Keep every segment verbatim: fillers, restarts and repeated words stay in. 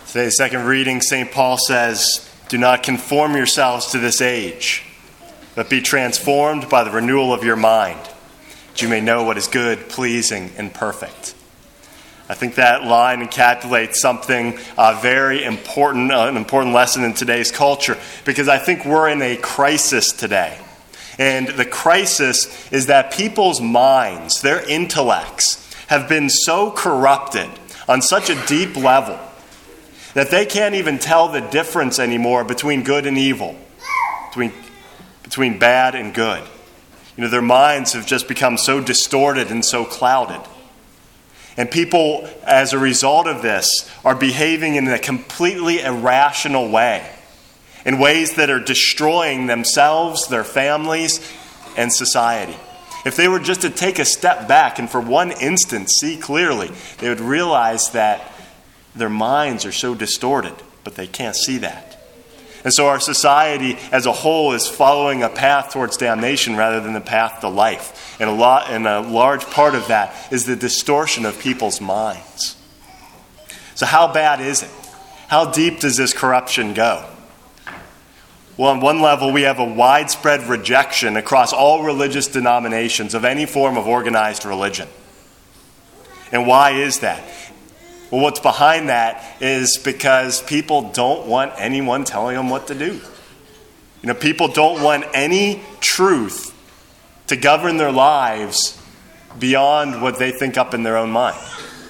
Today's second reading, Saint Paul says, "Do not conform yourselves to this age, but be transformed by the renewal of your mind, that you may know what is good, pleasing, and perfect." I think that line encapsulates something uh, very important, uh, an important lesson in today's culture, because I think we're in a crisis today. And the crisis is that people's minds, their intellects, have been so corrupted on such a deep level that they can't even tell the difference anymore between good and evil, between, between bad and good. You know, their minds have just become so distorted and so clouded. And people, as a result of this, are behaving in a completely irrational way, in ways that are destroying themselves, their families, and society. If they were just to take a step back and for one instant see clearly, they would realize that their minds are so distorted, but they can't see that. And so our society as a whole is following a path towards damnation rather than the path to life. And a lot, and a large part of that is the distortion of people's minds. So how bad is it? How deep does this corruption go? Well, on one level, we have a widespread rejection across all religious denominations of any form of organized religion. And why is that? Well, what's behind that is because people don't want anyone telling them what to do. You know, people don't want any truth to govern their lives beyond what they think up in their own mind.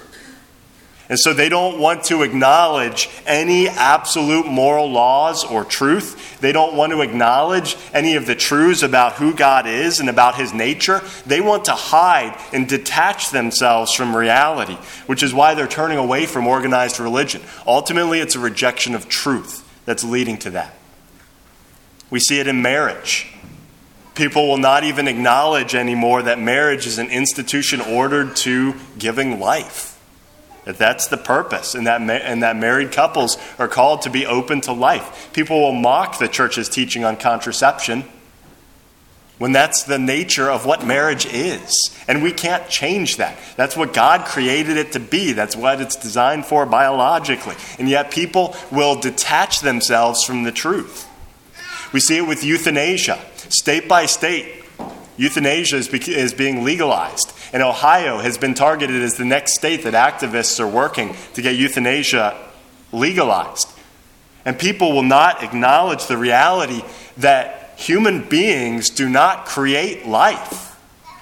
And so they don't want to acknowledge any absolute moral laws or truth. They don't want to acknowledge any of the truths about who God is and about his nature. They want to hide and detach themselves from reality, which is why they're turning away from organized religion. Ultimately, it's a rejection of truth that's leading to that. We see it in marriage. People will not even acknowledge anymore that marriage is an institution ordered to giving life. That that's the purpose, and that, ma- and that married couples are called to be open to life. People will mock the church's teaching on contraception when that's the nature of what marriage is. And we can't change that. That's what God created it to be. That's what it's designed for biologically. And yet people will detach themselves from the truth. We see it with euthanasia. State by state, euthanasia is, be- is being legalized. And Ohio has been targeted as the next state that activists are working to get euthanasia legalized. And people will not acknowledge the reality that human beings do not create life.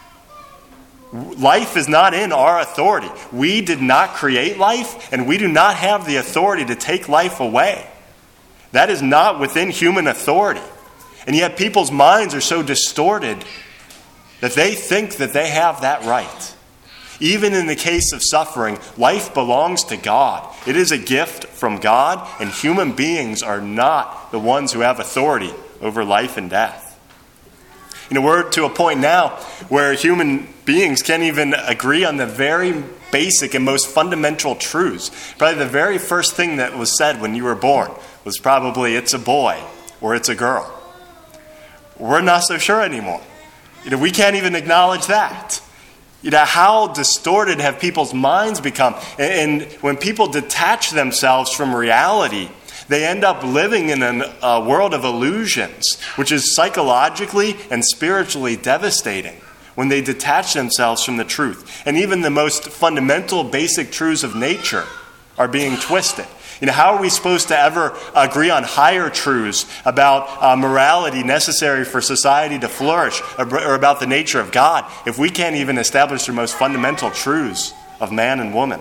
Life is not in our authority. We did not create life, and we do not have the authority to take life away. That is not within human authority. And yet people's minds are so distorted that they think that they have that right. Even in the case of suffering, life belongs to God. It is a gift from God, and human beings are not the ones who have authority over life and death. You know, we're to a point now where human beings can't even agree on the very basic and most fundamental truths. Probably the very first thing that was said when you were born was probably, it's a boy or it's a girl. We're not so sure anymore. You know, we can't even acknowledge that. You know, how distorted have people's minds become? And, and when people detach themselves from reality, they end up living in a uh, world of illusions, which is psychologically and spiritually devastating when they detach themselves from the truth. And even the most fundamental, basic truths of nature are being twisted. You know, how are we supposed to ever agree on higher truths about uh, morality necessary for society to flourish, or, or about the nature of God, if we can't even establish the most fundamental truths of man and woman?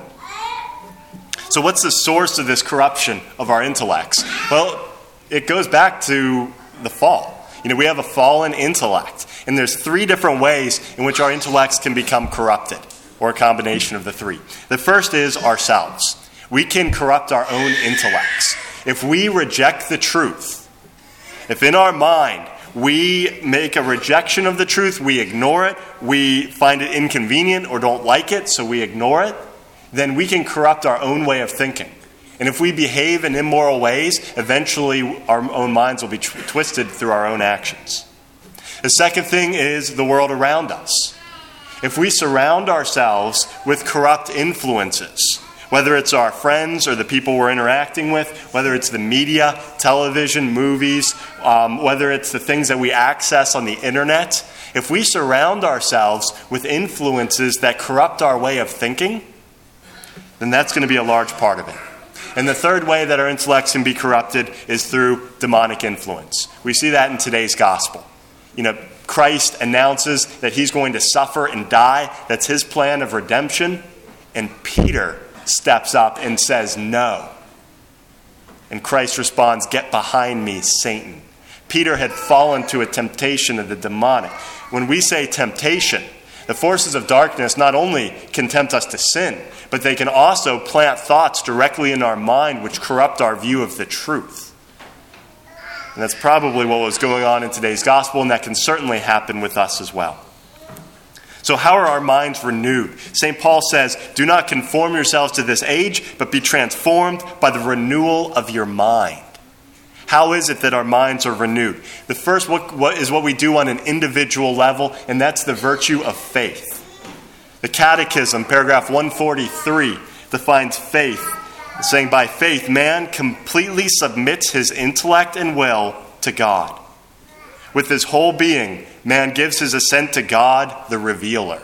So what's the source of this corruption of our intellects? Well, it goes back to the fall. You know, we have a fallen intellect, and there's three different ways in which our intellects can become corrupted, or a combination of the three. The first is ourselves. We can corrupt our own intellects. If we reject the truth, if in our mind we make a rejection of the truth, we ignore it, we find it inconvenient or don't like it, so we ignore it, then we can corrupt our own way of thinking. And if we behave in immoral ways, eventually our own minds will be tw- twisted through our own actions. The second thing is the world around us. If we surround ourselves with corrupt influences, Whether it's our friends or the people we're interacting with, whether it's the media, television, movies, um, whether it's the things that we access on the internet, if we surround ourselves with influences that corrupt our way of thinking, then that's going to be a large part of it. And the third way that our intellects can be corrupted is through demonic influence. We see that in today's gospel. You know, Christ announces that he's going to suffer and die. That's his plan of redemption. And Peter steps up and says, no. And Christ responds, get behind me, Satan. Peter had fallen to a temptation of the demonic. When we say temptation, the forces of darkness not only can tempt us to sin, but they can also plant thoughts directly in our mind which corrupt our view of the truth. And that's probably what was going on in today's gospel, and that can certainly happen with us as well. So how are our minds renewed? Saint Paul says, do not conform yourselves to this age, but be transformed by the renewal of your mind. How is it that our minds are renewed? The first what, what is what we do on an individual level, and that's the virtue of faith. The Catechism, paragraph one forty-three, defines faith, saying, by faith, man completely submits his intellect and will to God. With his whole being, man gives his assent to God, the revealer.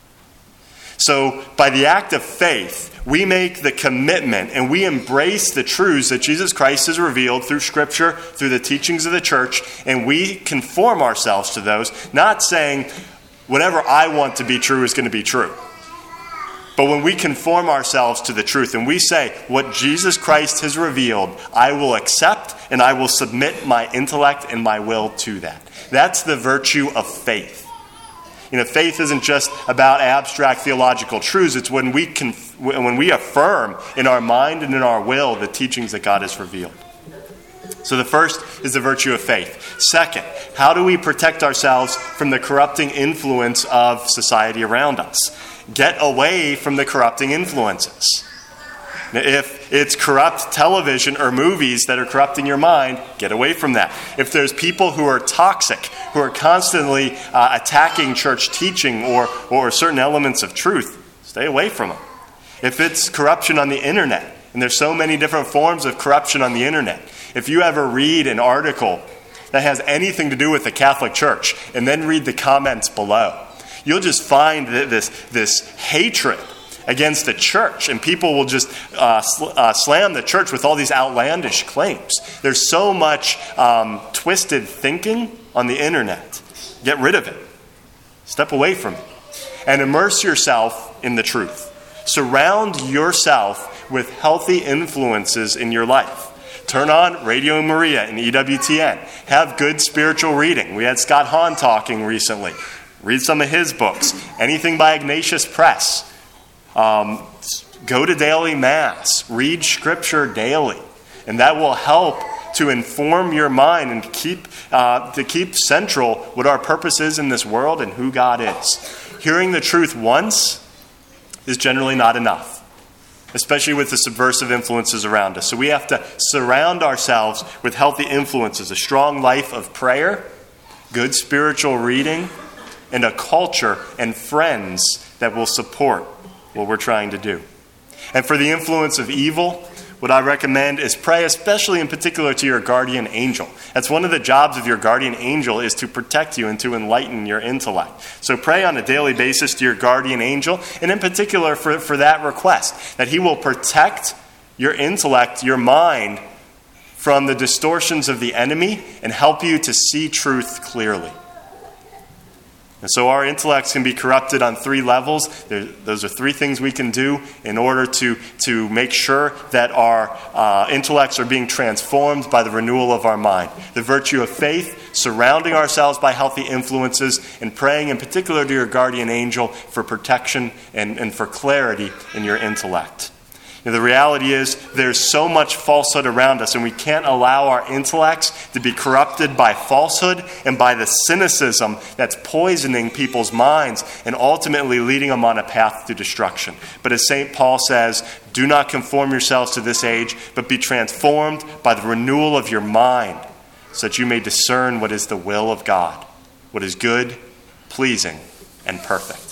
So, by the act of faith, we make the commitment and we embrace the truths that Jesus Christ has revealed through Scripture, through the teachings of the church, and we conform ourselves to those, not saying, whatever I want to be true is going to be true. But when we conform ourselves to the truth and we say, what Jesus Christ has revealed, I will accept and I will submit my intellect and my will to that. That's the virtue of faith. You know, faith isn't just about abstract theological truths. It's when we conf- when we affirm in our mind and in our will the teachings that God has revealed. So the first is the virtue of faith. Second, how do we protect ourselves from the corrupting influence of society around us? Get away from the corrupting influences. If it's corrupt television or movies that are corrupting your mind, get away from that. If there's people who are toxic, who are constantly uh, attacking church teaching or, or certain elements of truth, stay away from them. If it's corruption on the internet, and there's so many different forms of corruption on the internet, if you ever read an article that has anything to do with the Catholic Church and then read the comments below, you'll just find this, this hatred against the church, and people will just uh, sl- uh, slam the church with all these outlandish claims. There's so much um, twisted thinking on the internet. Get rid of it. Step away from it. And immerse yourself in the truth. Surround yourself with healthy influences in your life. Turn on Radio Maria and E W T N. Have good spiritual reading. We had Scott Hahn talking recently. Read some of his books. Anything by Ignatius Press. Um, go to daily Mass. Read Scripture daily. And that will help to inform your mind and keep uh, to keep central what our purpose is in this world and who God is. Hearing the truth once is generally not enough, especially with the subversive influences around us. So we have to surround ourselves with healthy influences, a strong life of prayer, good spiritual reading, and a culture and friends that will support what we're trying to do. And for the influence of evil, what I recommend is pray, especially in particular to your guardian angel. That's one of the jobs of your guardian angel, is to protect you and to enlighten your intellect. So pray on a daily basis to your guardian angel, and in particular for, for that request, that he will protect your intellect, your mind, from the distortions of the enemy and help you to see truth clearly. And so our intellects can be corrupted on three levels. There, those are three things we can do in order to, to make sure that our uh, intellects are being transformed by the renewal of our mind. The virtue of faith, surrounding ourselves by healthy influences, and praying in particular to your guardian angel for protection and, and for clarity in your intellect. You know, the reality is there's so much falsehood around us, and we can't allow our intellects to be corrupted by falsehood and by the cynicism that's poisoning people's minds and ultimately leading them on a path to destruction. But as Saint Paul says, do not conform yourselves to this age, but be transformed by the renewal of your mind, so that you may discern what is the will of God, what is good, pleasing, and perfect.